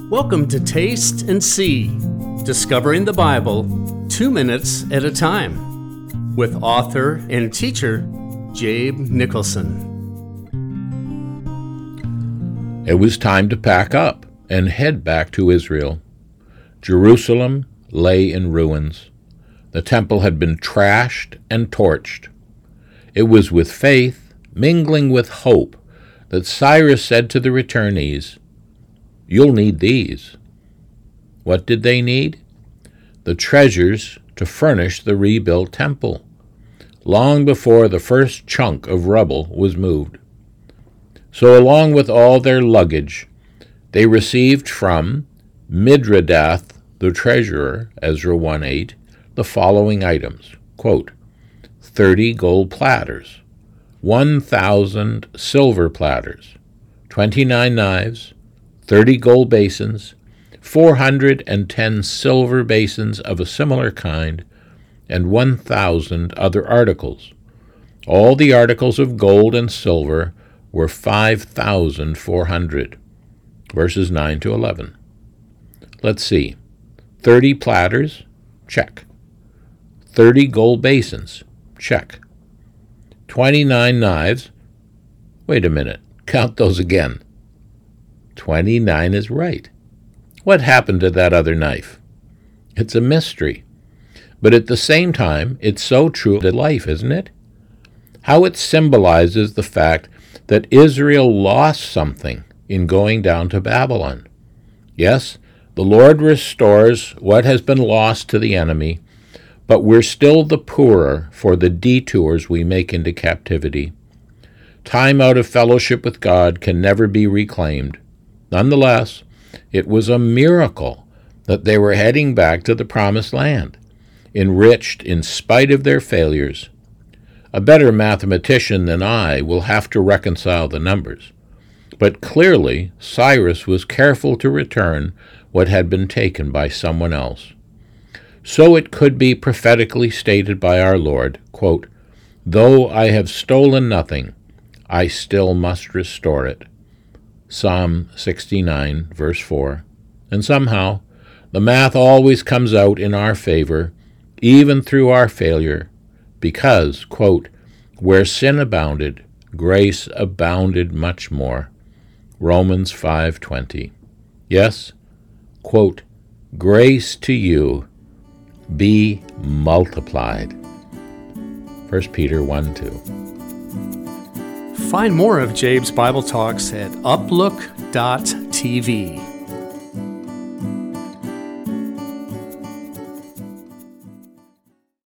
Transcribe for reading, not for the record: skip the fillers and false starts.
Welcome to Taste and See, Discovering the Bible 2 minutes at a time, with author and teacher Jabe Nicholson. It was time to pack up and head back to Israel. Jerusalem lay in ruins. The temple had been trashed and torched. It was with faith, mingling with hope, that Cyrus said to the returnees, "You'll need these." What did they need? The treasures to furnish the rebuilt temple, long before the first chunk of rubble was moved. So along with all their luggage, they received from Midradath, the treasurer, Ezra 1:8, the following items, quote, 30 gold platters, 1,000 silver platters, 29 knives, 30 gold basins, 410 silver basins of a similar kind, and 1,000 other articles. All the articles of gold and silver were 5,400. Verses 9 to 11. Let's see. 30 platters? Check. 30 gold basins? Check. 29 knives? Wait a minute. Count those again. 29 is right. What happened to that other knife? It's a mystery. But at the same time, it's so true to life, isn't it? How it symbolizes the fact that Israel lost something in going down to Babylon. Yes, the Lord restores what has been lost to the enemy, but we're still the poorer for the detours we make into captivity. Time out of fellowship with God can never be reclaimed. Nonetheless, it was a miracle that they were heading back to the Promised Land, enriched in spite of their failures. A better mathematician than I will have to reconcile the numbers, but clearly Cyrus was careful to return what had been taken by someone else. So it could be prophetically stated by our Lord, quote, "Though I have stolen nothing, I still must restore it." Psalm 69, verse 4. And somehow, the math always comes out in our favor, even through our failure, because, quote, "where sin abounded, grace abounded much more." Romans 5:20. Yes, quote, "grace to you be multiplied." 1 Peter 1:2. Find more of Jabe's Bible Talks at uplook.tv.